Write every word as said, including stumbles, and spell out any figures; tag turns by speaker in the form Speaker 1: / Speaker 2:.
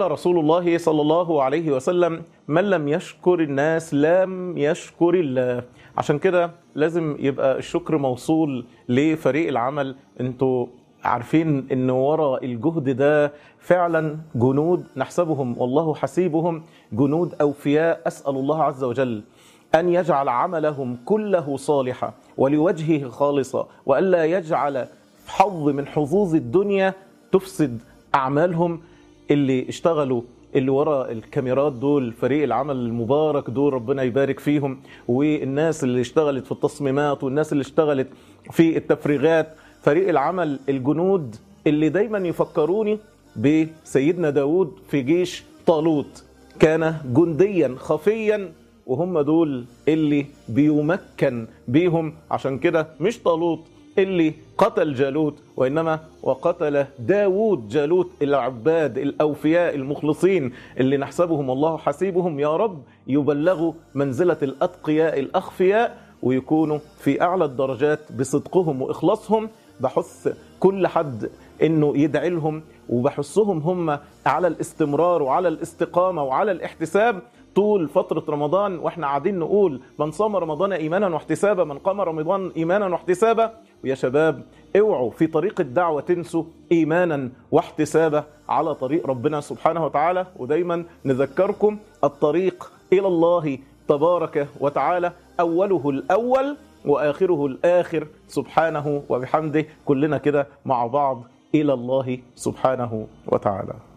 Speaker 1: قال رسول الله صلى الله عليه وسلم: من لم يشكر الناس لم يشكر الله. عشان كده لازم يبقى الشكر موصول لفريق العمل. انتوا عارفين ان وراء الجهد ده فعلا جنود نحسبهم والله حسيبهم، جنود أوفياء. أسأل الله عز وجل أن يجعل عملهم كله صالحا ولوجهه خالصا، وألا يجعل حظ من حظوظ الدنيا تفسد أعمالهم. اللي اشتغلوا اللي وراء الكاميرات دول، فريق العمل المبارك دول، ربنا يبارك فيهم، والناس اللي اشتغلت في التصميمات والناس اللي اشتغلت في التفريغات، فريق العمل الجنود اللي دايما يفكروني بسيدنا داود في جيش طالوت. كان جنديا خفيا، وهم دول اللي بيمكن بيهم. عشان كده مش طالوت اللي قتل جالوت، وإنما وقتل داود جالوت. العباد الأوفياء المخلصين اللي نحسبهم الله حسيبهم، يا رب يبلغوا منزلة الأتقياء الأخفياء ويكونوا في أعلى الدرجات بصدقهم وإخلاصهم. بحث كل حد إنه يدعي لهم، وبحثهم هم على الاستمرار وعلى الاستقامة وعلى الاحتساب طول فترة رمضان. واحنا قاعدين نقول: من صام رمضان إيمانا واحتسابا، من قام رمضان إيمانا واحتسابا. ويا شباب اوعوا في طريق الدعوة تنسوا إيمانا واحتسابا على طريق ربنا سبحانه وتعالى. ودايما نذكركم الطريق إلى الله تبارك وتعالى أوله الأول وآخره الآخر سبحانه وبحمده. كلنا كده مع بعض إلى الله سبحانه وتعالى.